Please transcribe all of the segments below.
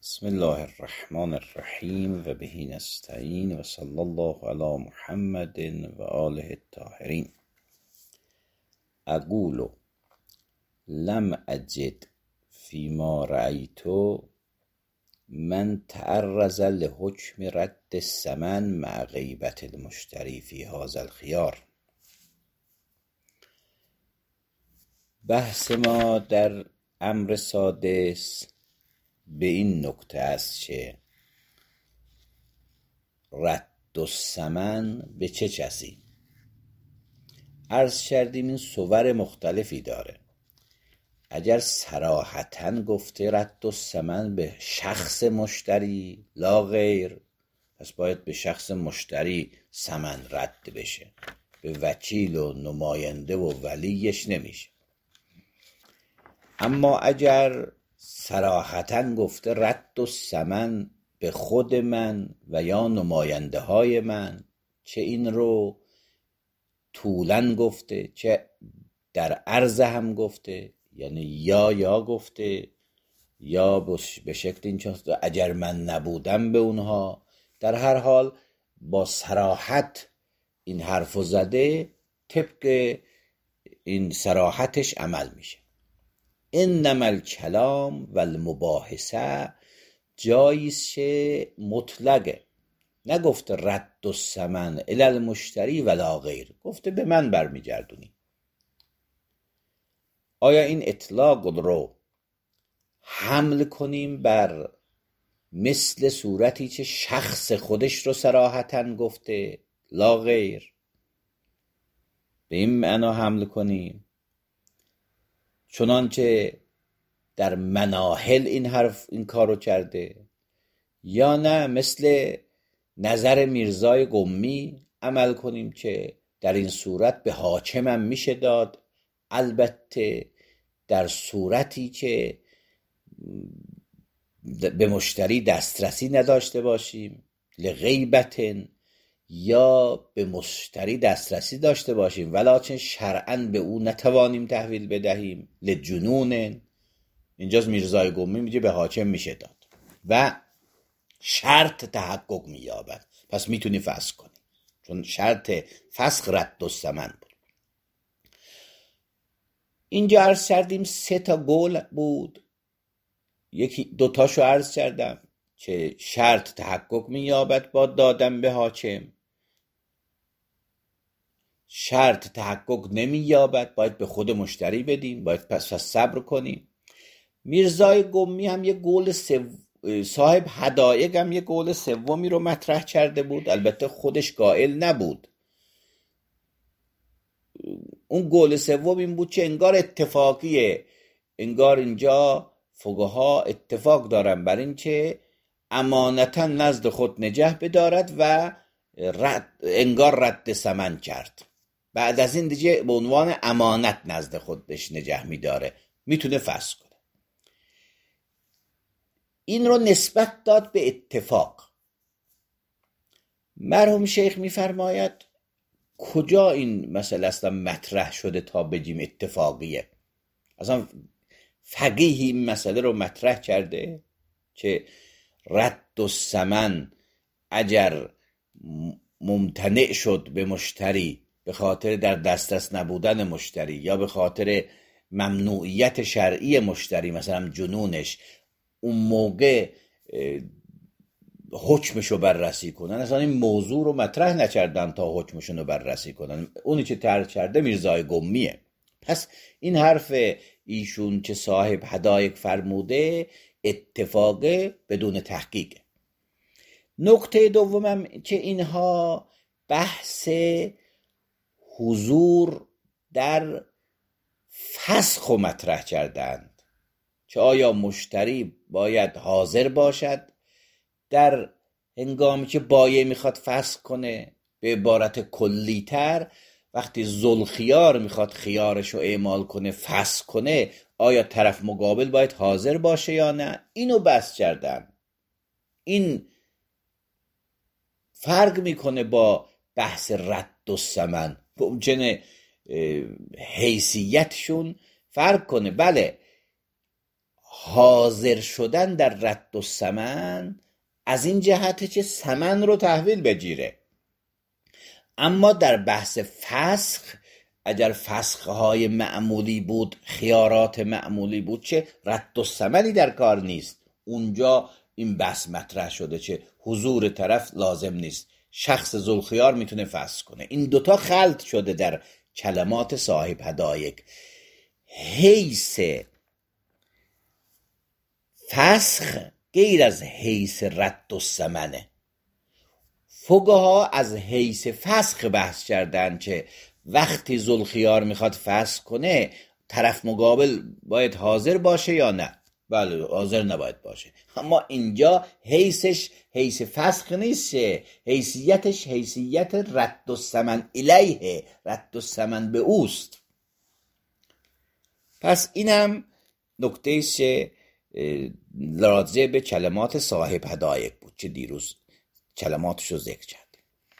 بسم الله الرحمن الرحیم و به نستعین و صلی الله علی محمد و آله الطاهرین. اقول لم اجد فیما رأیت من تعرض لحکم رد الثمن مع غیبت المشتری فی هذا الخیار. بحث ما در امر سادس به این نکته است که رد الثمن به چه کسی؟ عرض کردیم این صور مختلفی داره. اگر صراحتاً گفته رد الثمن به شخص مشتری لا غیر، پس باید به شخص مشتری ثمن رد بشه، به وکیل و نماینده و ولیش نمیشه. اما اگر صراحتاً گفته رد الثمن به خود من و یا نماینده های من، چه این رو طولاً گفته چه در عرض هم گفته، یعنی یا گفته یا به شکل این چون اگر من نبودم به اونها، در هر حال با صراحت این حرفو زده، طبق این صراحتش عمل میشه. انما الکلام و المباحثه جاییست که مطلقه، نگفته رد الثمن الی المشتری ولا غیر، گفته به من برمیگردونی. آیا این اطلاق رو حمل کنیم بر مثل صورتی که شخص خودش رو صراحتاً گفته لا غیر، به این معنا حمل کنیم چنانچه در مناهل این کارو کرده، یا نه مثل نظر میرزای قمی عمل کنیم که در این صورت به حاکمم میشه داد، البته در صورتی که به مشتری دسترسی نداشته باشیم لغیبتن، یا به مشتری دسترسی داشته باشیم ولکن شرعاً به او نتوانیم تحویل بدهیم لجنون. اینجاست میرزای قمی میگه به حاکم میشه داد و شرط تحقق مییابد، پس میتونی فسخ کنی، چون شرط فسخ رد الثمن بود. اینجا عرض کردیم 3 تا قول بود، یکی 2 تاشو عرض کردم که شرط تحقق مییابد با دادن به حاکم، شرط تحقق نمییابد باید به خود مشتری بدیم، باید پس صبر کنیم. میرزای قمی هم یه قول صاحب حدایق هم یه قول سومی رو مطرح کرده بود، البته خودش قائل نبود. اون قول سوم این بود که انگار اتفاقیه، انگار اینجا فقها اتفاق دارن بر این که امانتا نزد خود نگه بدارد و انگار رد ثمن کرد، بعد از این دیگه به عنوان امانت نزد خودش نگه میداره، میتونه فسخ کنه. این رو نسبت داد به اتفاق. مرحوم شیخ میفرماید کجا این مسئله اصلا مطرح شده تا بگیم اتفاقیه؟ اصلا فقیه این مسئله رو مطرح کرده که رد الثمن اگر ممتنع شد به مشتری به خاطر در دسترس نبودن مشتری یا به خاطر ممنوعیت شرعی مشتری، مثلا جنونش، اون موقع حکمشو بررسی کنن. اصلا این موضوع رو مطرح نکردن تا حکمشون رو بررسی کنن، اونی که طرح کرده میرزای قمیه. پس این حرف ایشون که صاحب حدایق فرموده اتفاقه بدون تحقیق. نکته دومم که اینها بحث حضور در فسخ رو مطرح کردند که آیا مشتری باید حاضر باشد در هنگامی که بایع میخواد فسخ کنه، به عبارت کلی تر وقتی ذوالخیار میخواد خیارش رو اعمال کنه فسخ کنه، آیا طرف مقابل باید حاضر باشه یا نه؟ اینو بحث کردن. این فرق میکنه با بحث رد الثمن، ممکنه حیثیتشون فرق کنه. بله حاضر شدن در رد الثمن از این جهته که ثمن رو تحویل بگیره. اما در بحث فسخ، اگر فسخهای معمولی بود، خیارات معمولی بود، چه رد الثمنی در کار نیست. اونجا این بحث مطرح شده که حضور طرف لازم نیست، شخص ذوالخیار میتونه فسخ کنه. این دوتا خلط شده در کلمات صاحب هدایق. حیث فسخ غیر از حیث رد الثمنه. فقها از حیث فسخ بحث کردن که وقتی ذوالخیار میخواد فسخ کنه طرف مقابل باید حاضر باشه یا نه؟ بله، حاضر نباید باشه. اما اینجا حیثش حیث فسخ نیست، حیثیتش حیثیت رد الثمن الیه، رد الثمن به اوست. پس اینم نکته است که راجع به کلمات صاحب هدایق بود که دیروز کلماتشو ذکر کرد.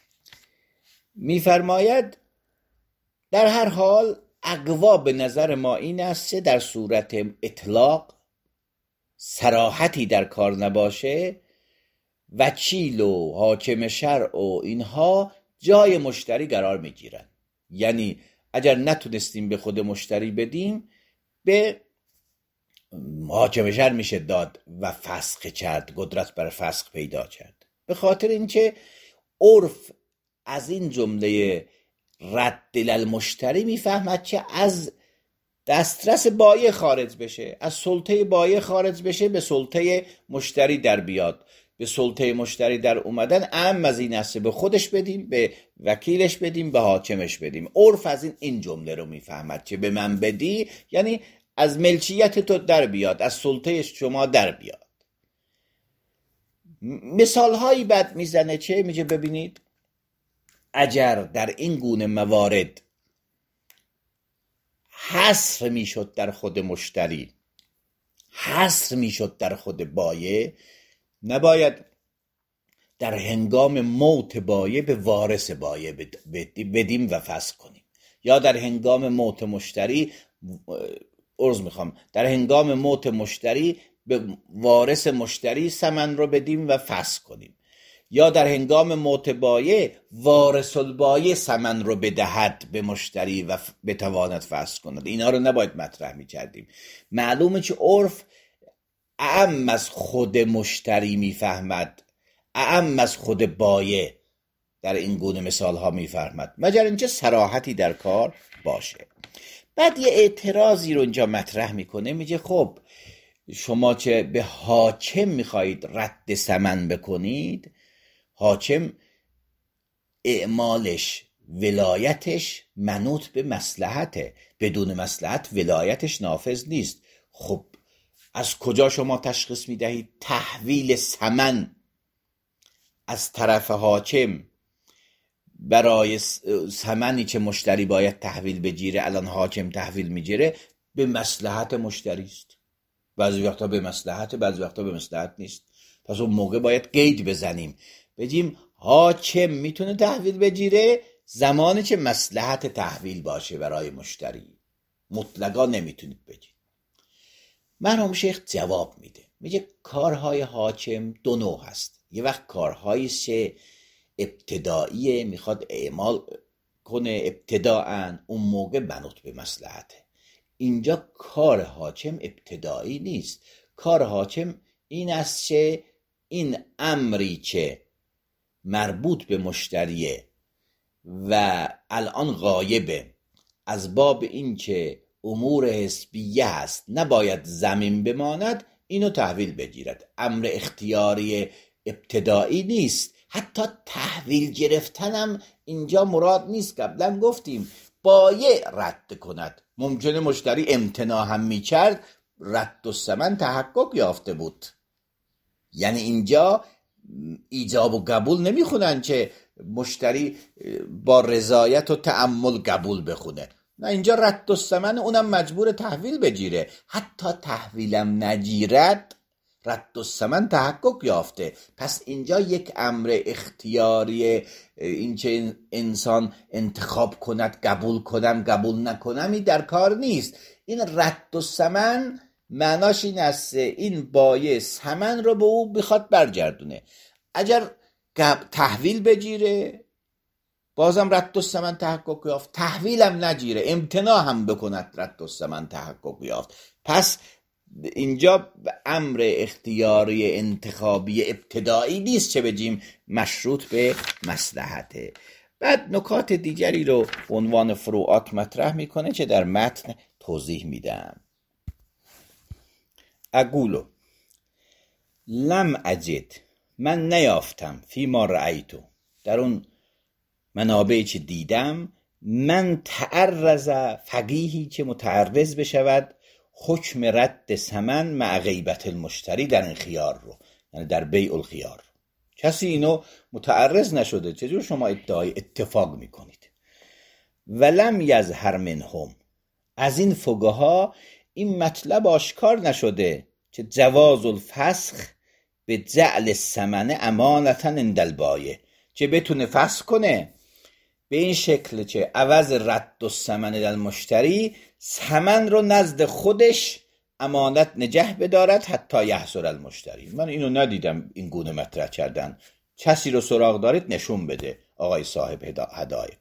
میفرماید در هر حال اقوا به نظر ما این است که در صورت اطلاق صراحتی در کار نباشه، وکیل و حاکم شرع و اینها جای مشتری قرار میگیرن. یعنی اگر نتونستیم به خود مشتری بدیم، به حاکم شرع میشه داد و فسخ کرد، قدرت بر فسخ پیدا کرد. به خاطر اینکه عرف از این جمله رد المشتری میفهمد که از دسترس بایع خارج بشه، از سلطه بایع خارج بشه، به سلطه مشتری در بیاد. به سلطه مشتری در اومدن اهم از این است به خودش بدیم، به وکیلش بدیم، به حاکمش بدیم. عرف از این جمله رو میفهمد که به من بدی یعنی از ملکیت تو در بیاد، از سلطه شما در بیاد. مثال هایی بعد میزنه چه میگه ببینید اگر در این گونه موارد حصر میشد در خود مشتری، حصر میشد در خود بایع، نباید در هنگام موت بایع به وارث بایع بدیم و فسخ کنیم، یا در هنگام موت مشتری در هنگام موت مشتری به وارث مشتری ثمن رو بدیم و فسخ کنیم، یا در هنگام موت بایع وارث البایع ثمن رو بدهد به مشتری و بتواند فسخ کند. اینا رو نباید مطرح می‌کردیم. معلومه که عرف اعم از خود مشتری میفهمد، اعم از خود بایع در این گونه مثال ها میفهمد، مگر اینکه صراحتی در کار باشه. بعد یه اعتراضی رو اینجا مطرح میکنه، میگه خب شما چه به حاکم میخواهید رد ثمن بکنید، حاکم اعمالش ولایتش منوط به مصلحته، بدون مصلحت ولایتش نافذ نیست. خب از کجا شما تشخیص میدهید تحویل ثمن از طرف حاکم برای ثمنی که مشتری باید تحویل بگیره الان حاکم تحویل میگیره به مصلحت مشتری است؟ بعضی وقتا به مصلحت، بعضی وقتا به مصلحت نیست. پس اون موقع باید قید بزنیم، بگیم حاکم میتونه تحویل بگیره زمانی که مصلحت تحویل باشه برای مشتری، مطلقا نمیتونید بگید. مرحوم شیخ جواب میده، میگه کارهای حاکم دو نوع هست. یه وقت کارهایی که ابتداییه، میخواد اعمال کنه ابتداءً، اون موقع منوط به مصلحته. اینجا کار حاکم ابتدایی نیست. کار حاکم این است که این امری که مربوط به مشتریه و الان غایبه، از باب این که امور حسبیه هست نباید زمین بماند، اینو تحویل بگیرد. امر اختیاری ابتدایی نیست. حتی تحویل گرفتنم اینجا مراد نیست. قبلا گفتیم بایع رد کند، ممکنه مشتری امتناع هم میکرد، رد الثمن تحقق یافته بود. یعنی اینجا ایجاب و قبول نمیخونن که مشتری با رضایت و تأمل قبول بخونه، نه، اینجا رد الثمن، اونم مجبور تحویل بگیره. حتی تحویلم نگیرد رد الثمن تحقق یافته. پس اینجا یک امر اختیاری، این که انسان انتخاب کند قبول کنم قبول نکنمی در کار نیست. این رد الثمن معناش این است این بایع ثمن رو به او بخواد برگردونه. اگر تحویل بگیره بازم رد الثمن تحقق یافت، تحویل هم نگیره امتناع هم بکند رد الثمن تحقق یافت. پس اینجا امر اختیاری انتخابی ابتدایی نیست چه بگیم مشروط به مصلحته. بعد نکات دیگری رو به عنوان فروعات مطرح میکنه که در متن توضیح میدم. اقولو لم اجد، من نیافتم، فی ما رأیتو، در اون منابعی که دیدم، من تعرض، فقیهی که متعرض بشود حکم رد ثمن مع غیبت المشتری در این خیار رو، یعنی در بیع الخیار. کسی اینو متعرض نشده، چجور شما ادعای اتفاق میکنید؟ ولم یظهر منهم، از این فقها این مطلب آشکار نشده که جواز الفسخ به جعل الثمن امانتا عند البایع، که بتونه فسخ کنه به این شکل که عوض رد الثمن للمشتری ثمن رو نزد خودش امانت نگه بدارد حتی یحصل المشتری. من اینو ندیدم این گونه مطرح کردن. کسی رو سراغ دارید نشون بده آقای صاحب هدایق.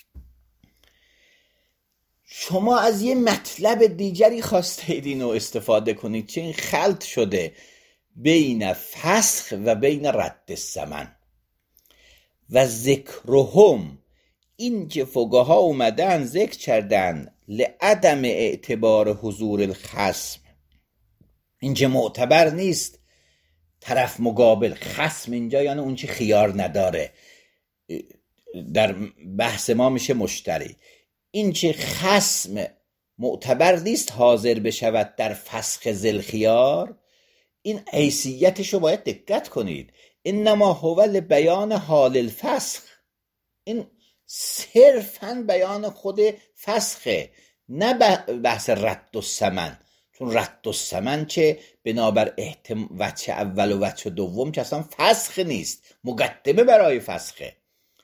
شما از یه مطلب دیگری خواستید اینو استفاده کنید که این خلط شده بین فسخ و بین رد الثمن. و ذکرهم، این که فقها اومدن ذکر کردن لعدم اعتبار حضور الخصم، این که معتبر نیست طرف مقابل، خصم اینجا یعنی اون که خیار نداره، در بحث ما میشه مشتری، این که خصم معتبر نیست حاضر بشود در فسخ ذل خیار، این حیثیتشو باید دقت کنید. انما هو لبیان حال الفسخ، این صرفاً بیان خود فسخه، نه بحث رد الثمن. چون رد الثمن که بنابر وجه اول و وجه دوم که اصلا فسخ نیست، مقدمه برای فسخه.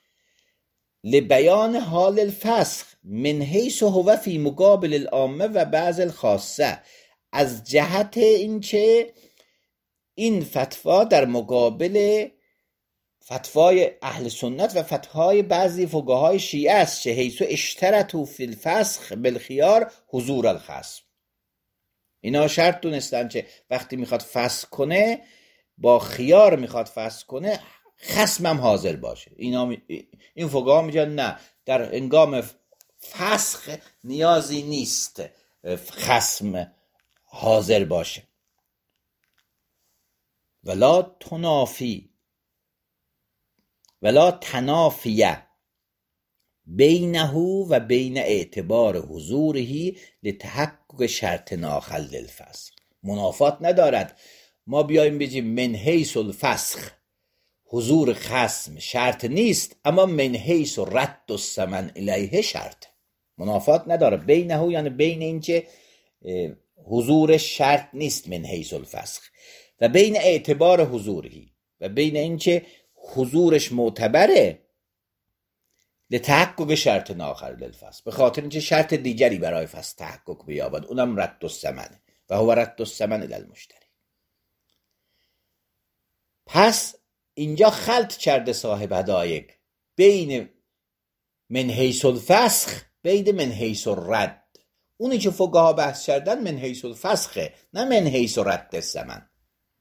لبیان حال الفسخ من حیث هو فی مقابل العامه و بعض الخاصه، از جهت این که این فتوا در مقابل فتوای اهل سنت و فتوای بعضی فقهای شیعه است که حیث اشترطوا فی الفسخ بالخیار حضور الخصم. اینا شرط دونستن که وقتی میخواد فسخ کنه با خیار میخواد فسخ کنه خصم هم حاضر باشه. این فقها میگن نه، در هنگام فسخ نیازی نیست خصم حاضر باشه. ولا تنافیه بینه و بین اعتبار حضوره لتحقق شرط آخر للفسخ. منافات ندارد ما بیایم بگیم من حیث الفسخ حضور خصم شرط نیست، اما من حیث رد الثمن الیه شرط. منافات نداره بینه، یعنی بین این که حضور شرط نیست من حیث الفسخ، و بین اعتبار حضوری، و بین این که حضورش معتبره لتحقق شرط آخر للفسخ، به خاطر اینکه شرط دیگری برای فسخ تحقق بیابد، اونم رد الثمن و هو رد الثمن الی المشتری. پس اینجا خلط کرده صاحب هدایق بین من حیث الفسخ بین من حیث الرد. اونی که فقها بحث کردن من حیث الفسخه، نه من حیث رد الثمن.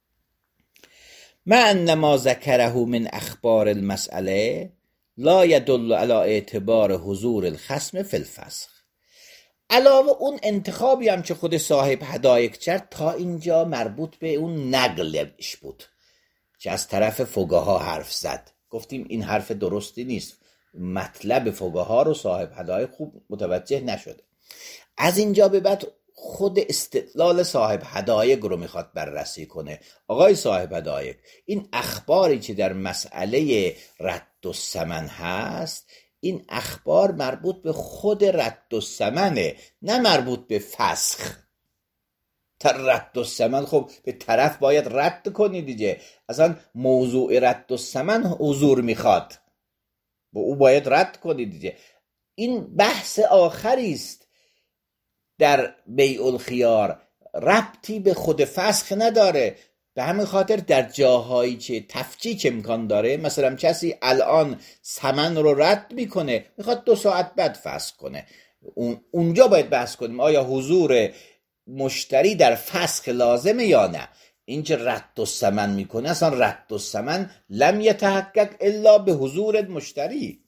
مع ان ما ذکره من اخبار المسئله لا يدل على اعتبار حضور الخصم فی الفسخ. علاوه اون انتخابی هم که خود صاحب هدایق کرد تا اینجا مربوط به اون نقلش بود که از طرف فقها حرف زد. گفتیم این حرف درستی نیست، مطلب فقها رو صاحب هدایق خوب متوجه نشده. از اینجا به بعد خود استدلال صاحب هدایق رو میخواد بررسی کنه. آقای صاحب هدایق، این اخباری که در مسئله رد الثمن هست، این اخبار مربوط به خود رد الثمنه، نه مربوط به فسخ. رد الثمن خب به طرف باید رد کنی دیگه، اصلا موضوع رد الثمن حضور میخواد، با او باید رد کنی دیگه. این بحث آخری است در بیع الخیار، ربطی به خود فسخ نداره. به همین خاطر در جاهایی که تفکیک امکان داره، مثلا کسی الان ثمن رو رد میکنه، میخواد 2 ساعت بعد فسخ کنه، اونجا باید بحث کنیم آیا حضور مشتری در فسخ لازمه یا نه. اینکه رد الثمن میکنه، اصلا رد الثمن لم یتحقق الا به حضور مشتری.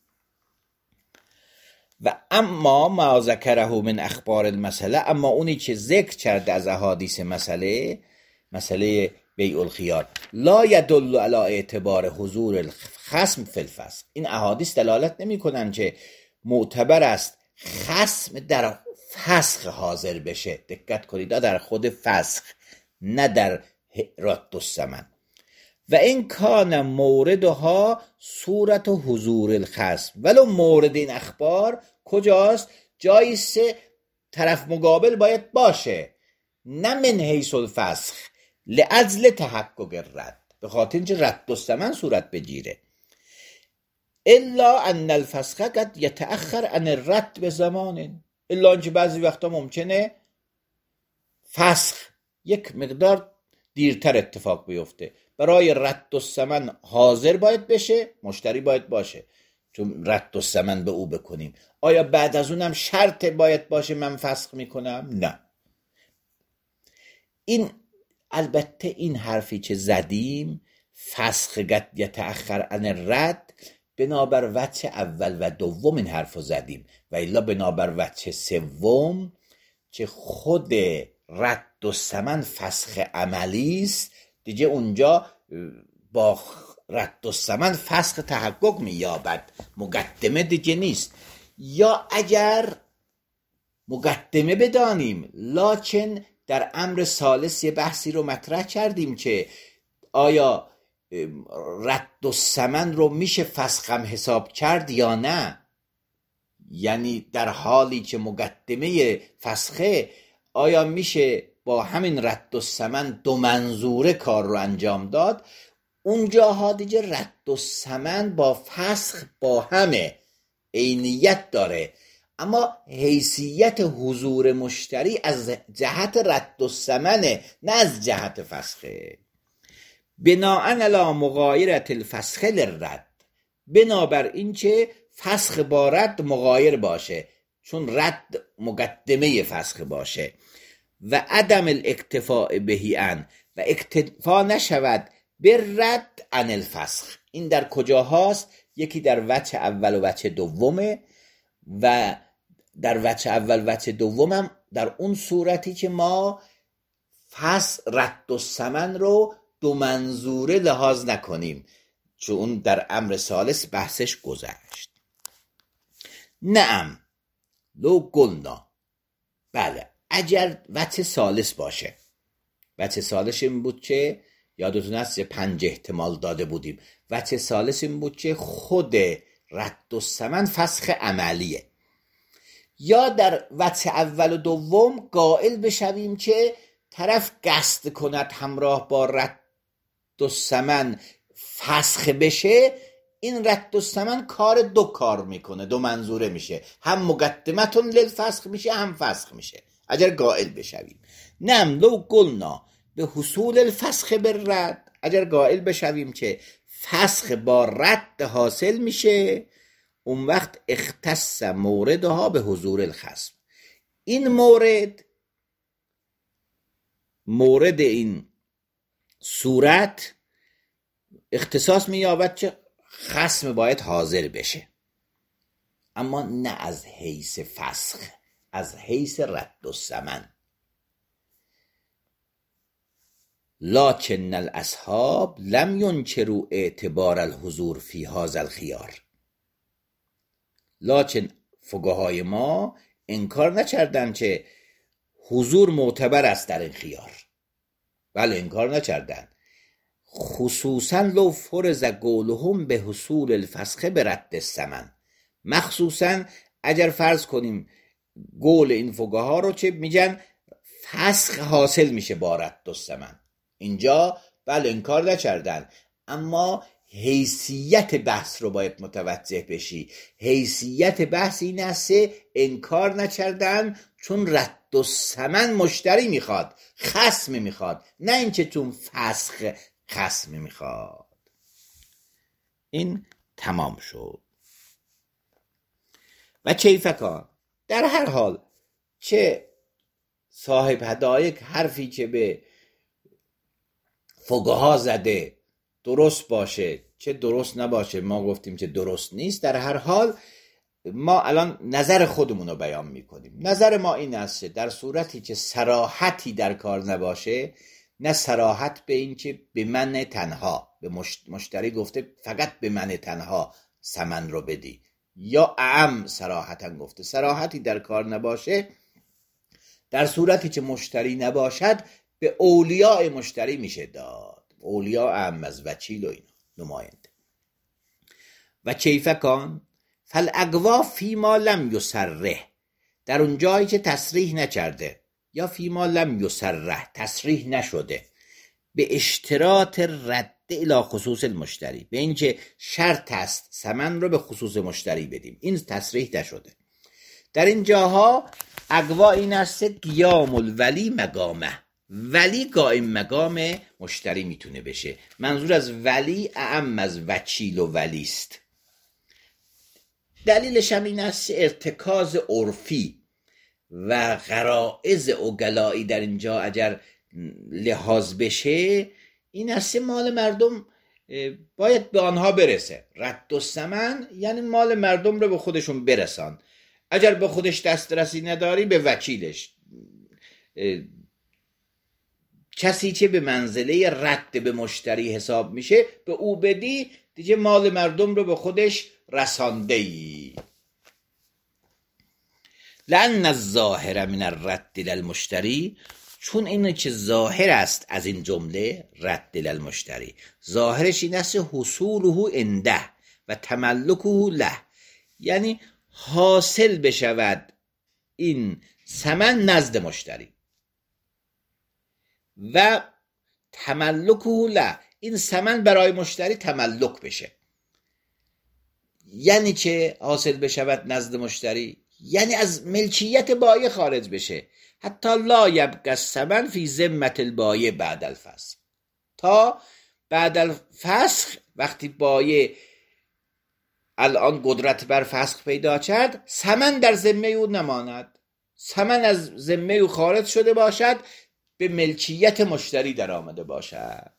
و اما ما ذکره من اخبار المسأله، اما اونی که ذکر کرده از احادیث مسئله بیع الخیار، لا یدل علی اعتبار حضور الخصم فی الفسخ، این احادیث دلالت نمی کنن که معتبر است خصم در فسخ حاضر بشه. دقت کنید، در خود فسخ، نه در رد الثمن. و این کان موردها صورت حضور الخصم، ولو مورد این اخبار کجاست؟ جایی سه طرف مقابل باید باشه، نه من حیث الفسخ، لعجل تحقق الرد، به خاطر اینکه رد الثمن صورت بگیره. الا ان الفسخ قد یتأخر عن الرد به زمان، الا اینکه بعضی وقتا ممکنه فسخ یک مقدار دیرتر اتفاق بیفته. برای رد الثمن حاضر باید بشه، مشتری باید باشه چون رد الثمن به او بکنیم. آیا بعد از اونم شرط باید باشه من فسخ میکنم؟ نه. این البته این حرفی که زدیم، فسخ قد یتأخر عن الرد، بنابر وجه اول و دوم این حرفو زدیم، و الا بنابر وجه سوم که خود رد الثمن فسخ عملی است دیگه، اونجا با رد الثمن فسخ تحقق مییابد، مقدمه دیگه نیست. یا اگر مقدمه بدانیم، لکن در امر ثالث یه بحثی رو مطرح کردیم که آیا رد الثمن رو میشه فسخ هم حساب کرد یا نه، یعنی در حالی که مقدمه فسخه آیا میشه با همین رد الثمن 2 منظوره کار رو انجام داد. اونجاها دیگه رد الثمن با فسخ با همه عینیت داره، اما حیثیت حضور مشتری از جهت رد الثمنه، نه از جهت فسخه. بناءً علی مغایرت الفسخ للرد، بنابر این که فسخ با رد مغایر باشه، چون رد مقدمه فسخ باشه. و عدم الاکتفاء بهی ان، و اکتفا نشود به رد عن الفسخ. این در کجا هاست؟ یکی در وجه اول و وجه دومه، و در وجه اول وجه دومم در اون صورتی که ما رد الثمن رو 2 منظوره لحاظ نکنیم، چون در امر ثالث بحثش گذشت. نعم لو قلنا، بله اگر وجه ثالث باشه. وجه ثالث این بود که یادتون هست 5 احتمال داده بودیم. وجه ثالث این بود که خود رد الثمن فسخ عملیه، یا در وجه اول و دوم قائل بشویم که طرف قصد کند همراه با رد الثمن فسخ بشه، این رد الثمن کار 2 کار میکنه، 2 منظوره میشه، هم مقدمتون للفسخ میشه هم فسخ میشه اگر قائل بشویم. نعم لو قلنا به حصول الفسخ بالرد، اگر قائل بشویم که فسخ با رد حاصل میشه، اون وقت اختص موردها به حضور الخصم. این مورد این صورت اختصاص مییابد که خصم باید حاضر بشه، اما نه از حیث فسخ، از حیث رد الثمن. لکن الاصحاب لم ینکروا اعتبار الحضور فی هذا الخیار، لکن فقهای ما انکار نکردند که حضور معتبر است در این خیار. بله انکار نکردند، خصوصا لو فرض قولهم به حصول الفسخ به رد الثمن، مخصوصا اگر فرض کنیم قول این فقها رو که میگن فسخ حاصل میشه با رد الثمن، اینجا بله انکار نکردن، اما حیثیت بحث رو باید متوجه بشی. حیثیت بحث این است انکار نکردن چون رد الثمن مشتری میخواد، خصم میخواد، نه اینکه چون فسخ خصم میخواد. این تمام شد. و کیفکان، در هر حال چه صاحب حدایق حرفی که به فقها زده درست باشه چه درست نباشه، ما گفتیم که درست نیست. در هر حال ما الان نظر خودمون رو بیان میکنیم. نظر ما این است در صورتی که صراحتی در کار نباشه، نه صراحت به این که به من تنها، به مشتری گفته فقط به من تنها ثمن رو بدی، یا اعم صراحتا گفته صراحتی در کار نباشه، در صورتی که مشتری نباشد به اولیاء مشتری میشه داد. اولیاء اعم از وکیل و اینا نماینده. و کیفکان فالاقوا فیما لم یصرح، در اون جایی که تصریح نکرده، یا فیما لم یصرح تصریح نشده، به اشتراط رد الی خصوص المشتری، به اینکه شرط است ثمن رو به خصوص مشتری بدیم، این تصریح نشده. در این جاها اقوا این است قیام الولی مقامه، ولی قائم مقام مشتری میتونه بشه. منظور از ولی اعم از وکیل و ولی است. دلیلش هم این است ارتکاز عرفی و غرائز عقلایی در اینجا اگر لحاظ بشه، این است مال مردم باید به آنها برسه. رد الثمن یعنی مال مردم رو به خودشون برسان. اگر به خودش دسترسی نداری به وکیلش، کسی که به منزله رد به مشتری حساب میشه به او بدی، دیگه مال مردم رو به خودش رسانده ای. لأن الظاهر من الرد للمشتری، چون اینه که ظاهر است از این جمله رد للمشتری، ظاهرش این است حصوله عنده و تملکه له، یعنی حاصل بشود این ثمن نزد مشتری و تملکه له، این ثمن برای مشتری تملک بشه. یعنی که حاصل بشود نزد مشتری یعنی از ملکیت بایع خارج بشه. حتی لا یبقى الثمن فی ذمة البایع بعد الفسخ، تا بعد الفسخ وقتی بایع الان قدرت بر فسخ پیدا کرد، ثمن در ذمه او نماند، ثمن از ذمه او خارج شده باشد، به ملکیت مشتری در آمده باشد.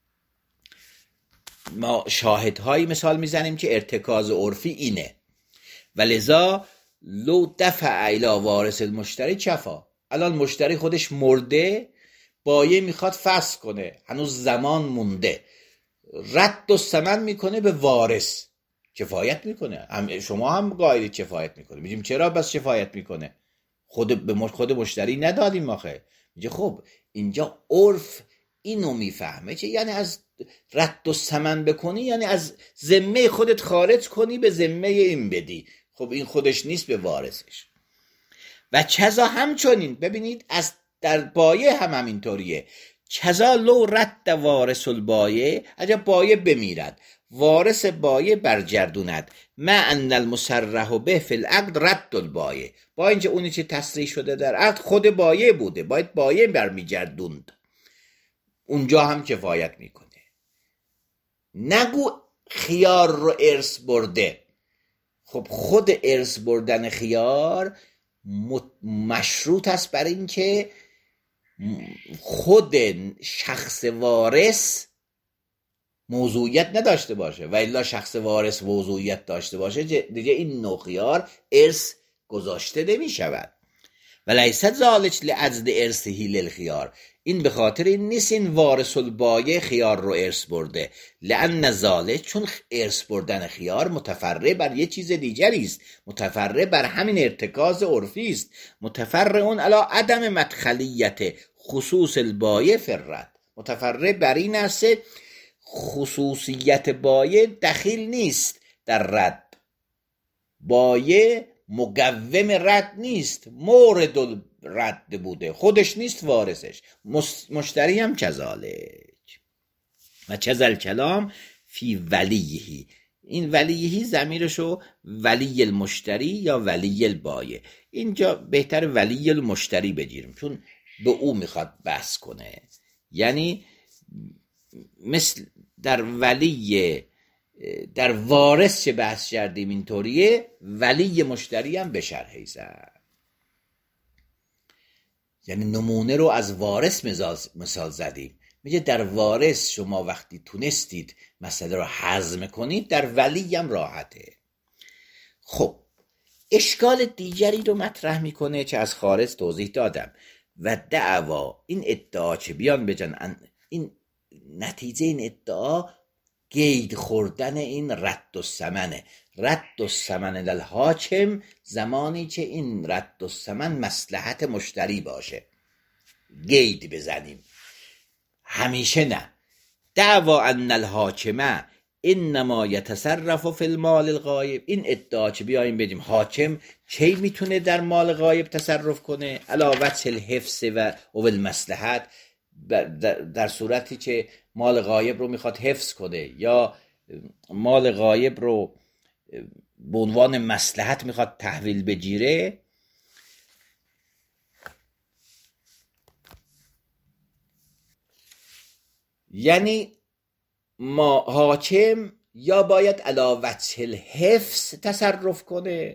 ما شاهدهایی مثال میزنیم که ارتکاز عرفی اینه. ولذا لو دفع الی وارث المشتری چفا، الان مشتری خودش مرده، بایع میخواد فسخ کنه، هنوز زمان مونده، رد الثمن میکنه به وارث، کفایت میکنه. شما هم قائل کفایت میکنه. میگیم چرا بس کفایت میکنه؟ خود مشتری ندادیم آخه. میگه خب اینجا عرف اینو میفهمه که یعنی از رد الثمن بکنی یعنی از ذمه خودت خارج کنی به ذمه این بدی. خب این خودش نیست، به وارثش. و کذا همچنین ببینید از در بایع هم همینطوریه. کذا لو رد وارث البایع، اگر بایع بمیرد وارث بایع برگردوند، مع ان المصرح به فی العقد رد البایع، با اینکه اونی که تصریح شده در عقد خود بایع بوده، باید بایع برمیگردوند، اونجا هم کفایت میکنه. نگو خیار رو ارث برده. خب خود ارث بردن خیار مشروط است بر این که خود شخص وارث موضوعیت نداشته باشه، و الا شخص وارث موضوعیت داشته باشه دیگه این نوع خیار ارث گذاشته نمی شود. و لیس ذالک لعجز ارثه للخیار، این به خاطر این نیست این وارث البایع خیار رو ارث برده، لأن ذالک، چون ارث بردن خیار متفرع بر یه چیز دیگری است، متفرع بر همین ارتکاز عرفی است، متفرع اون علی عدم مدخلیت خصوص البایع فی الرد، متفرع بر این است خصوصیت بایع دخیل نیست در رد، بایع مقوم رد نیست، مورد رد بوده، خودش نیست وارثش، مشتری هم کذالک. و کذل کلام فی ولیهی. این ولیهی ضمیرشو ولی المشتری یا ولی البایع، اینجا بهتر ولی المشتری بگیریم چون به او میخواد بحث کنه. یعنی مثل در وارث چه بحث کردیم اینطوریه، ولی مشتری هم به شرحی زد. یعنی نمونه رو از وارث مثال زدیم. میگه در وارث شما وقتی تونستید مسئله رو هضم کنید، در ولی هم راحته. خب اشکال دیگری رو مطرح میکنه که از خارج توضیح دادم. و دعوا، این ادعا که بیان بجن، این نتیجه این ادعا گید خوردن این رد الثمنه. رد الثمن للحاکم، زمانی که این رد الثمن مصلحت مشتری باشه گید بزنیم، همیشه نه. دعوا ان الحاکم انما یتصرف فی المال الغایب، این ادعا چه بیایم بگیم حاکم کی میتونه در مال غایب تصرف کنه؟ علاوه الحفظ و المصلحت، در صورتی که مال غایب رو میخواد حفظ کنه یا مال غایب رو به عنوان مصلحت میخواد تحویل بگیره. یعنی ما حاکم یا باید علاوه الحفظ تصرف کنه،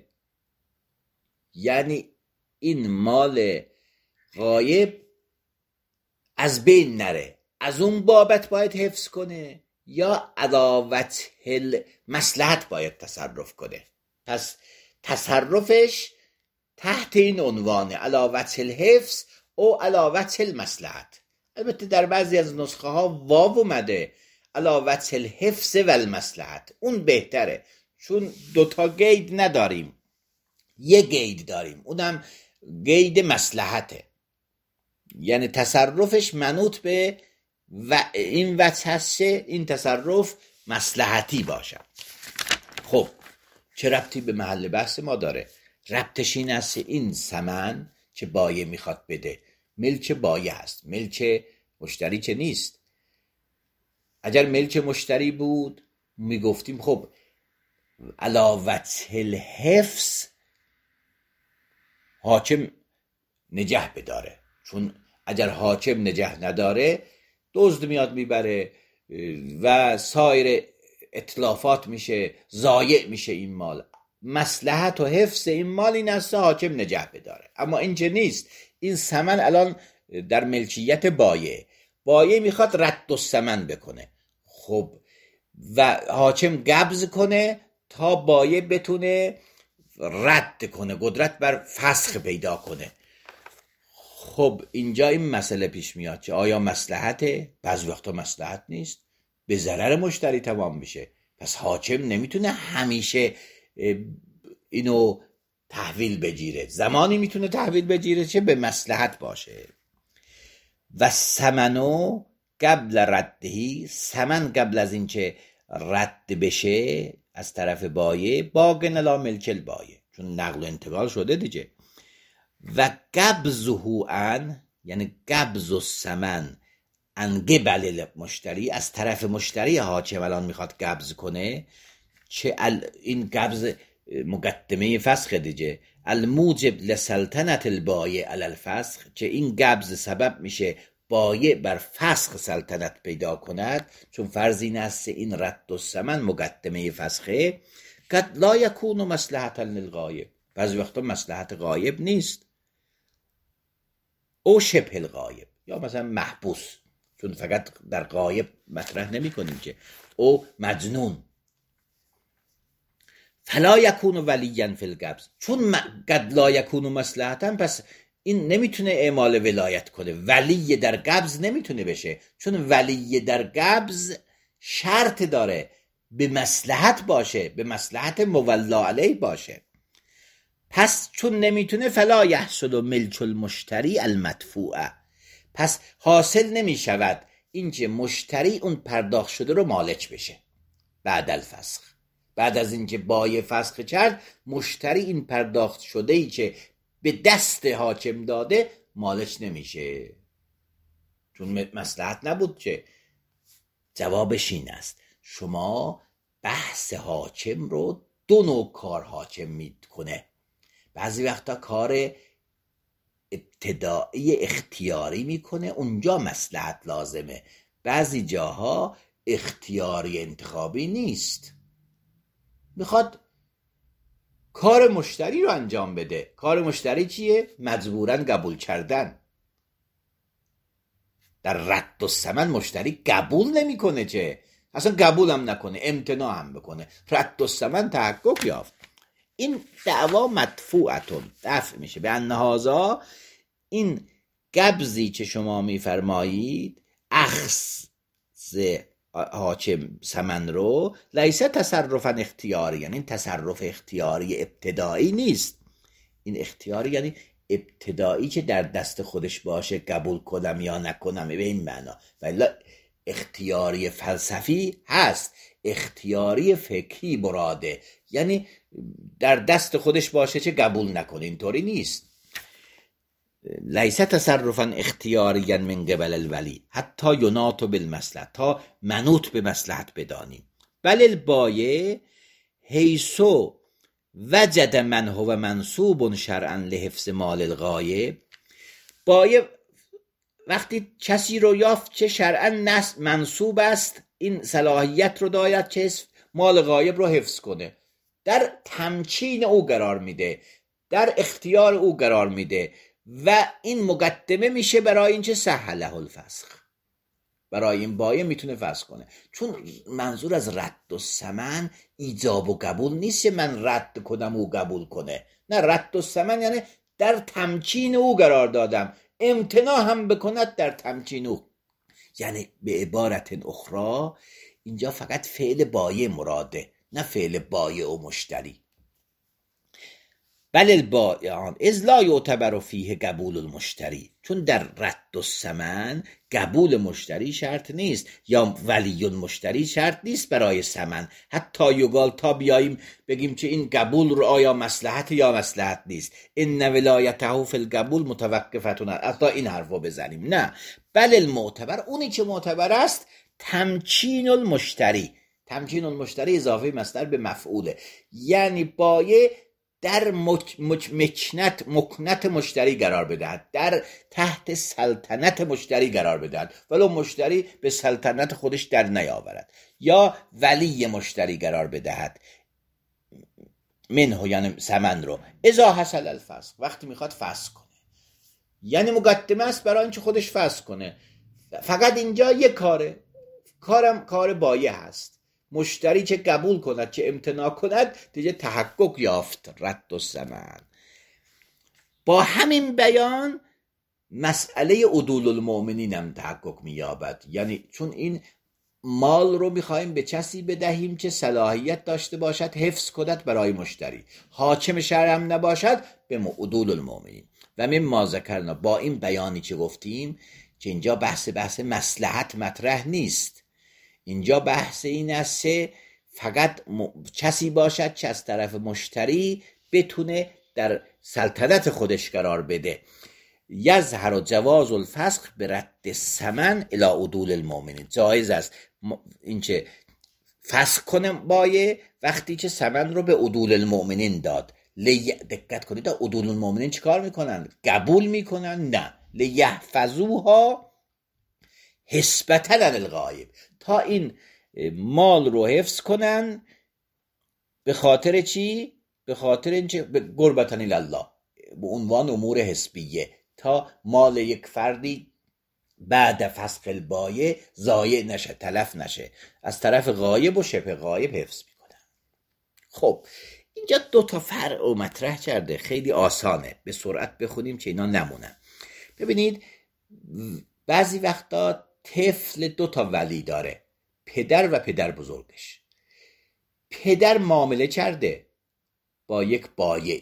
یعنی این مال غایب از بین نره، از اون بابت باید حفظ کنه، یا علاوه مصلحت باید تصرف کنه. پس تصرفش تحت این عنوان علاوه الحفظ او علاوه المصلحت. البته در بعضی از نسخه ها واو اومده علاوه الحفظ و المصلحت، اون بهتره چون دوتا گید نداریم، یه گید داریم، اونم گید مصلحته، یعنی تصرفش منوط به و این وجه هست این تصرف مصلحتی باشه. خب چه ربطی به محل بحث ما داره؟ ربطش این است این ثمن که بایع میخواد بده ملک بایع هست، ملک مشتری که نیست. اگر ملک مشتری بود میگفتیم خب علاوه الحفظ حاکم نگه بداره، چون اگر حاکم نگه نداره دزد میاد میبره و سایر اتلافات میشه، ضایع میشه این مال. مصلحت و حفظ این مال این است حاکم نگه بداره، اما اینجا نیست. این ثمن الان در ملکیت بایع میخواد رد الثمن بکنه، خب و حاکم قبض کنه تا بایع بتونه رد کنه، قدرت بر فسخ پیدا کنه. خب اینجا این مسئله پیش میاد که آیا مصلحته؟ بعضی وقتا مصلحت نیست، به ضرر مشتری تمام میشه. پس حاکم نمیتونه همیشه اینو تحویل بگیره، زمانی میتونه تحویل بگیره که به مصلحت باشه. و ثمنو قبل ردهی، ثمن قبل از اینکه رد بشه از طرف بایع باقین لا ملک البایع، چون نقل و انتقال شده دیگه. و قبضه ان، یعنی قبض الثمن ان قبل المشتری، از طرف مشتری حاکم الان میخواد قبض کنه، چه این قبض مقدمه فسخ دیگه، الموجب لسلطنت البایع علی الفسخ، که این قبض سبب میشه بایع بر فسخ سلطنت پیدا کند، چون فرض این است این رد الثمن مقدمه فسخه. قد لا یکون مصلحتا للغایب، بعضی وقتا مصلحت غایب نیست، او شبه الغایب، یا مثلا محبوس، چون فقط در غایب مطرح نمی کنیم که او مجنون. فلا یکون ولیا فی القبض، چون قد لا یکون مصلحتا، پس این نمیتونه اعمال ولایت کنه، ولی در قبض نمیتونه بشه، چون ولی در قبض شرط داره به مصلحت باشه، به مصلحت مولا علیه باشه. پس چون نمیتونه فلا یحصل ملک المشتری المدفوعه، پس حاصل نمیشود اینکه مشتری اون پرداخت شده رو مالک بشه بعد الفسخ. بعد از اینکه بایع فسخ کرد، مشتری این پرداخت شده ای که به دست حاکم داده مالک نمیشه، چون مصلحت نبود. که جوابش این است شما بحث حاکم رو دو نوع کار حاکم میکنه. بعضی وقتا کار ابتدایی اختیاری میکنه، اونجا مصلحت لازمه. بعضی جاها اختیاری انتخابی نیست، میخواد کار مشتری رو انجام بده. کار مشتری چیه؟ مجبوراً قبول کردن. در رد الثمن مشتری قبول نمیکنه، چه اصلا قبول هم نکنه، امتناع هم بکنه، رد الثمن تحقق یافت. این دعوا مدفوعتون، دفع میشه. به انهازا این قبضی که شما میفرمایید، اخذ حاکم ثمن رو، لیسه تصرفا اختیاری، یعنی این تصرف اختیاری ابتدایی نیست. این اختیاری یعنی ابتدایی که در دست خودش باشه، قبول کنم یا نکنم، به این معنا. ولی اختیاری فلسفی هست، اختیاری فکری براده، یعنی در دست خودش باشه چه قبول نکنه. اینطوری نیست. لیس تصرفا اختیاریا من قبل الولی حتی یناط بالمصلحت، تا منوط به مصلحت بدانیم. بل البایع حیث وجد من هو منصوب شرعا لحفظ مال الغایب، بایع وقتی کسی رو یافت که شرعا منصوب است، این صلاحیت رو دارد که مال غایب رو حفظ کنه، در تمکین او قرار میده، در اختیار او قرار میده و این مقدمه میشه برای اینکه سهله الفسخ، برای این بایع میتونه فسخ کنه. چون منظور از رد الثمن ایجاب و قبول نیست، من رد کنم او قبول کنه. نه، رد الثمن یعنی در تمکین او قرار دادم، امتناع هم بکند در تمکین او. یعنی به عبارت اخرى اینجا فقط فعل بایع مراده، نه فعل بایع و مشتری. بل البایعان اذ لا یعتبر فیه قبول المشتری، چون در رد الثمن قبول مشتری شرط نیست، یا ولی المشتری شرط نیست برای ثمن. حتی یقال، تا بیاییم بگیم که این قبول رو آیا مصلحت یا مصلحت نیست، ان ولایته فی القبول متوقفتون، حتی این حرفو بزنیم. نه، بل المعتبر، اونی که معتبر است تمکین المشتری. تمکین المشتری اضافه مصدر به مفعوله، یعنی بایع در مکنت مشتری قرار بدهد، در تحت سلطنت مشتری قرار بدهد، ولو مشتری به سلطنت خودش در نیاورد، یا ولی مشتری قرار بدهد منه، یعنی ثمن رو، اذا حصل الفسخ، وقتی میخواد فسخ کنه. یعنی مقدمه است برای اینکه خودش فسخ کنه. فقط اینجا یک کار بایع هست. مشتری چه قبول کند چه امتناع کند دیگه تحقق یافت رد الثمن. با همین بیان مسئله عدول المؤمنین هم تحقق می‌یابد. یعنی چون این مال رو می‌خوایم به کسی بدهیم که صلاحیت داشته باشد حفظ کند برای مشتری، حاکم شرع هم نباشد، به عدول المؤمنین. و من ما ذکرنا، با این بیانی که گفتیم که اینجا بحث مصلحت مطرح نیست، اینجا بحث این است فقط کسی باشد که از طرف مشتری بتونه در سلطنت خودش قرار بده. یظهر جواز الفسخ به رد الثمن الی عدول المؤمنین، جایز است اینکه فسخ کنه بایع وقتی که ثمن رو به عدول المؤمنین داد. دقت کنید، عدول المؤمنین چیکار میکنن؟ قبول میکنن؟ نه، لیحفظوها حسبة للغایب، تا این مال رو حفظ کنن. به خاطر چی؟ به خاطر اینکه قربتن الله، به عنوان امور حسبیه، تا مال یک فردی بعد فسخ البایع ضایع نشه، تلف نشه، از طرف غایب و شبه غایب حفظ میکنن. خب اینجا دو تا فرع رو مطرح کرده، خیلی آسانه به سرعت بخونیم که اینا نمونن. ببینید بعضی وقتا طفل دو تا ولی داره، پدر و پدر بزرگش. پدر معامله کرده با یک بایع،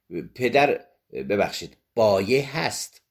بایع هست،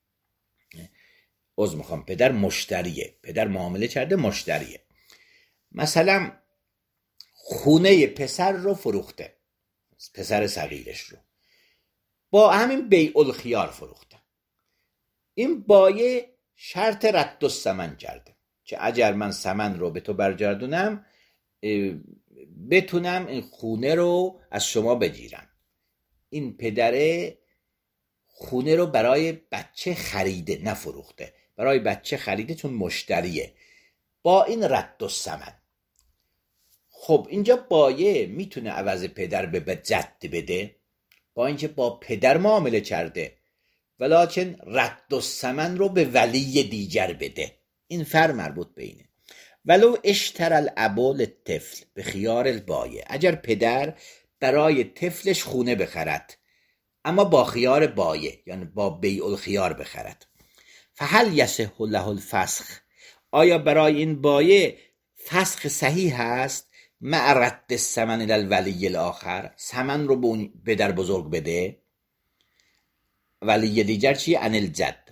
پدر مشتریه، پدر معامله کرده مشتریه. مثلا خونه پسر رو فروخته، پسر صغیرش رو، با همین بیع الخیار فروخته. این بایع شرط رد الثمن کرده که اگر من ثمن رو به تو برگردونم بتونم این خونه رو از شما بگیرم. این پدره خونه رو برای بچه خریده، نفروخته، برای بچه خریده چون مشتریه، با این رد الثمن. خب اینجا بایه میتونه عوض پدر به جد بده، با اینکه با پدر معامله کرده، ولکن رد الثمن رو به ولی دیگر بده. این فرق مربوط به اینه. ولو اشترى الاب للطفل بخیار البایه، اگر پدر برای طفلش خونه بخرد اما با خیار بایه، یعنی با بیع الخیار بخرد، فهل یصح له الفسخ، آیا برای این بایه فسخ صحیح هست؟ مع رد الثمن الی الولی الاخر، ثمن رو به اون پدر بزرگ بده، ولی دیگر چیه؟ عن الجد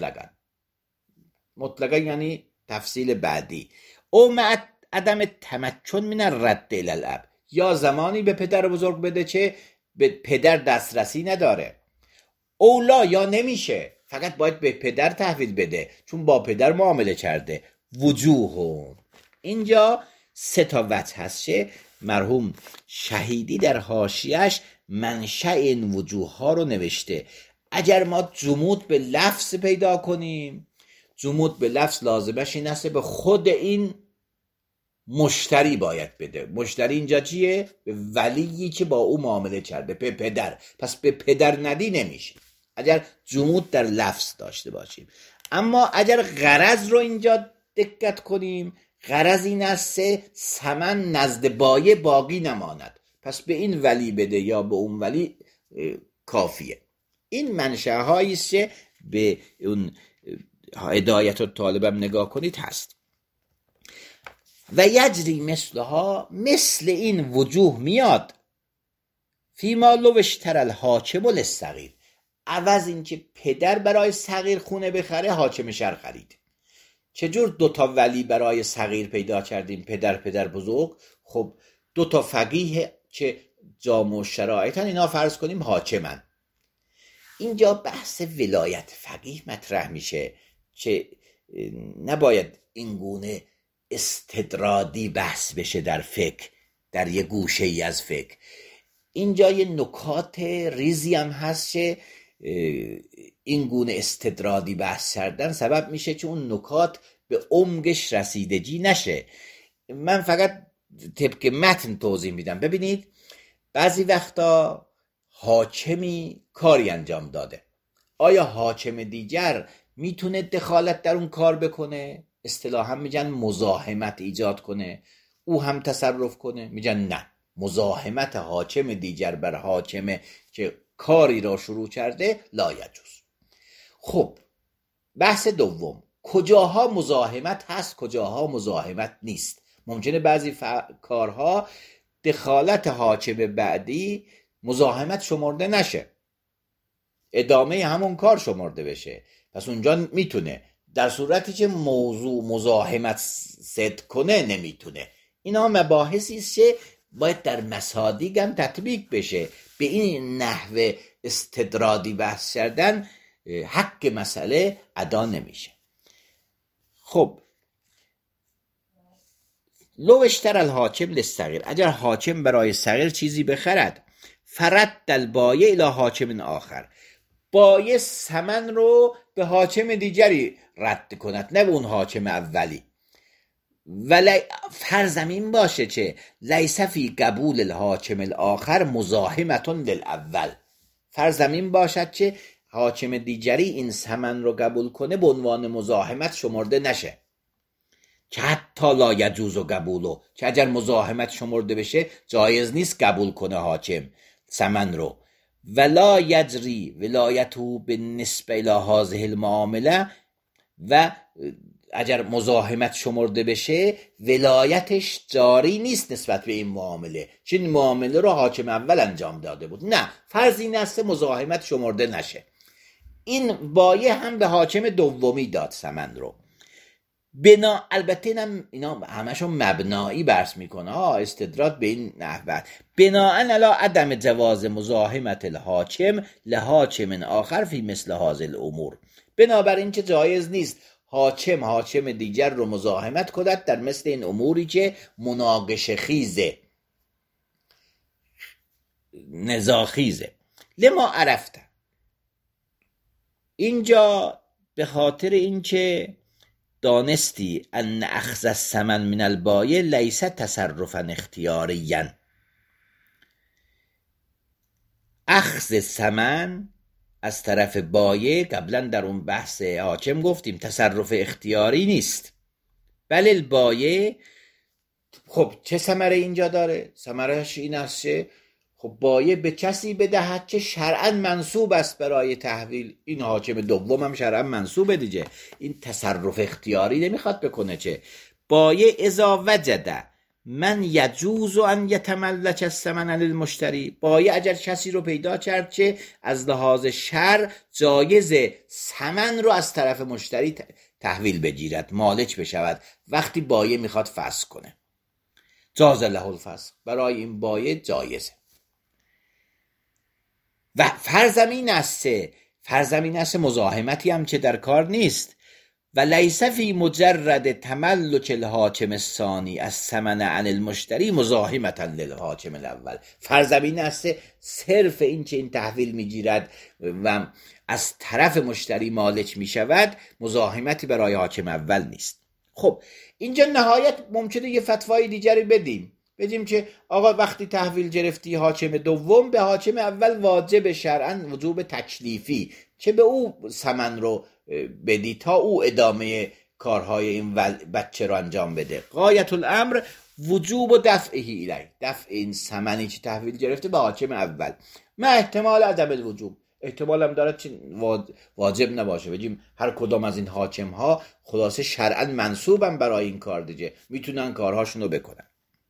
مطلقا یعنی تفصیل بعدی. او مع عدم تمکن من الرد الی الاب، یا زمانی به پدر بزرگ بده که به پدر دسترسی نداره. اولا یا نمیشه، فقط باید به پدر تحویل بده چون با پدر معامله کرده. وجوه، اینجا 3 وجه هست که مرحوم شهیدی در حاشیه‌اش منشأ این وجوه ها رو نوشته. اگر ما جمود به لفظ پیدا کنیم، جمود به لفظ لازمش این است به خود این مشتری باید بده. مشتری اینجا چیه؟ به ولیی که با او معامله کرده، به پدر. پس به پدر ندی نمیشه اگر جمود در لفظ داشته باشیم. اما اگر غرض رو اینجا دقت کنیم، غرض این است ثمن نزد بایه باقی نماند، پس به این ولی بده یا به اون ولی کافیه. این منشأهایی است که به اون هدایت الطالبم نگاه کنید هست. و یجری مثلها، مثل این وجوه میاد فیما لو اشتری الحاکم للصغیر، عوض این که پدر برای صغیر خونه بخره، حاکم شهر خرید. چجور 2 ولی برای صغیر پیدا کردیم؟ پدر بزرگ، خب 2 فقیه که جامع و شرایطن، اینا فرض کنیم حاکمن. اینجا بحث ولایت فقیه مطرح میشه که نباید اینگونه استدرادی بحث بشه در فقه، در یه گوشه ای از فقه. اینجا یه نکات ریزی هم هست که این گونه استدرادی بحث کردن سبب میشه که اون نکات به عمقش رسیدگی نشه. من فقط طبق متن توضیح میدم. ببینید بعضی وقتا حاکمی کاری انجام داده، آیا حاکم دیگر میتونه دخالت در اون کار بکنه؟ اصطلاحا میگن مزاحمت ایجاد کنه، او هم تصرف کنه؟ میگن نه، مزاحمت حاکم دیگر بر حاکم که کاری را شروع کرده لا یجوز. خب بحث دوم، کجاها مزاحمت هست، کجاها مزاحمت نیست؟ ممکنه بعضی کارها دخالت حاکم بعدی مزاحمت شمرده نشه، ادامه همون کار شمرده بشه، پس اونجا میتونه. در صورتی که موضوع مزاحمت صدق کنه نمیتونه. اینا مباحثی است که باید در مصادیق هم تطبیق بشه. به این نحوه استدرادی بحث کردن حق مسئله ادا نمیشه. خب لو اشتری الحاکم للصغیر، اگر حاکم برای صغیر چیزی بخرد، فرد البایع الی حاکم آخر، بایع ثمن رو به حاکم دیگری رد کند، نه به اون حاکم اولی. ولی فرض این باشه که لیس فی قبول الحاکم الاخر مزاحمة للاول، فرض این باشد که حاکم دیگری این ثمن رو قبول کنه، به عنوان مزاحمت شمرده نشه، که حتی لا یجوز قبولو، که اگر مزاحمت شمرده بشه جایز نیست قبول کنه حاکم ثمن رو. ولا یجری ولایته بالنسبه الی هذه المعامله، و اگر مزاحمت شمرده بشه ولایتش جاری نیست نسبت به این معامله، چون این معامله رو حاکم اول انجام داده بود. نه، فرض این است مزاحمت شمرده نشه. این بایع هم به حاکم دومی داد ثمن رو. بنا البته اینا همشون مبنایی بحث میکنه استدراد به این نحو، بناءً علی عدم جواز مزاحمت الحاکم لحاکم آخر فی مثل هذه الامور، بنابراین که جایز نیست حاکم دیگر رو مزاحمت کند در مثل این اموری که مناقشه خیزه، نزاخیزه. لما عرفته، اینجا به خاطر اینکه دانستی ان اخذ الثمن من البایع لیس تصرفا اختیاریا. اخذ ثمن از طرف بایع قبلا در اون بحث حاکم گفتیم تصرف اختیاری نیست، بل البایع. خب چه ثمره اینجا داره؟ ثمرهش این است که خب بایع به کسی بدهد که شرعا منصوب است برای تحویل. این حاکم دوم هم شرعا منصوبه دیگه، این تصرف اختیاری نمیخواد بکنه. چه بایع اذا وجد من یجوز ان یتملک الثمن للمشتری، بایع اگر کسی رو پیدا کرد که از لحاظ شرع جایز ثمن رو از طرف مشتری تحویل بگیرد، مالک بشود، وقتی بایع میخواد فسخ کنه، جاز له الفسخ، برای این بایع جایزه. و فرضمین است مزاحمتی هم که در کار نیست. و لیس فی مجرد تملک الحاکم الثانی از ثمن عن المشتری مزاحمتا للحاکم الاول. فرضمین است صرف این که این تحویل میگیرد و از طرف مشتری مالک میشود مزاحمتی برای حاکم اول نیست. خب اینجا نهایت ممکنه یه فتوای دیگری بدیم که آقا وقتی تحویل گرفتی حاکم دوم، به حاکم اول واجب شرعاً وجوب تکلیفی که به او ثمن رو بدی تا او ادامه کارهای این بچه رو انجام بده. غایت الامر وجوب و دفعه الی، دفع این ثمنی که تحویل گرفته به حاکم اول، ما احتمال عدم الوجوب، احتمال هم داره واجب نباشه. بگیم هر کدام از این حاکم ها خلاصه شرعاً منصوبن برای این کار دیگه، میتونن کارهاشون رو بکنن.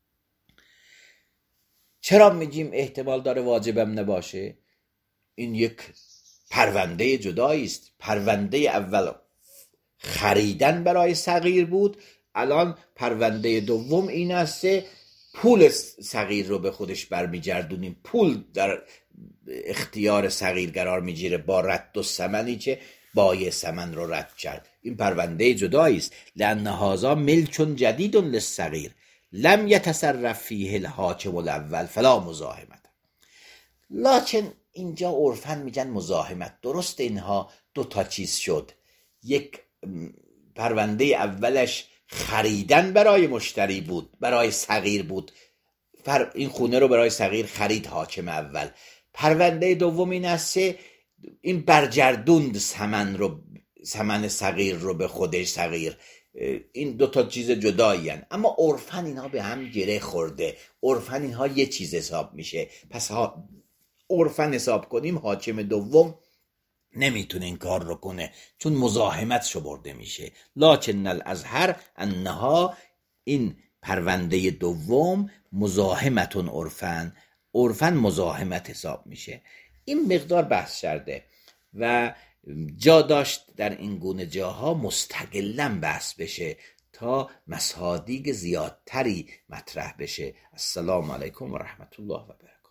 چرا میگیم احتمال داره واجبم نباشه؟ این یک پرونده جدایی است. پرونده اول خریدن برای صغیر بود، الان پرونده دوم این است پول صغیر رو به خودش برمیگردونیم، پول در اختیار صغیر قرار میگیره با رد الثمنی که بایع ثمن رو رد کرد. این پرونده جدایی است. لأن هذا ملک جدید للصغیر لم یتصرف فیه الحاکم الاول فلا مزاحمت. لکن اینجا عرفاً میگن مزاحمت. درست اینها دو تا چیز شد. یک پرونده اولش خریدن برای مشتری بود، برای صغیر بود، این خونه رو برای صغیر خرید حاکم اول. پرونده دوم این است این برگردوند ثمن صغیر رو به خودش صغیر. این دو تا چیز جدایی هن. اما عرفاً اینها به هم گره خورده، عرفاً اینها یه چیز حساب میشه. پس عرفاً حساب کنیم حاکم دوم نمیتونه این کار رو کنه چون مزاحمت شمرده میشه. لکن الازهر انها، این پرونده دوم مزاحمتون عرفاً مزاحمت حساب میشه. این مقدار بحث کرده و جا داشت در این گونه جاها مستقلاً بحث بشه تا مصادیق زیادتری مطرح بشه. السلام علیکم و رحمت الله و برکاته.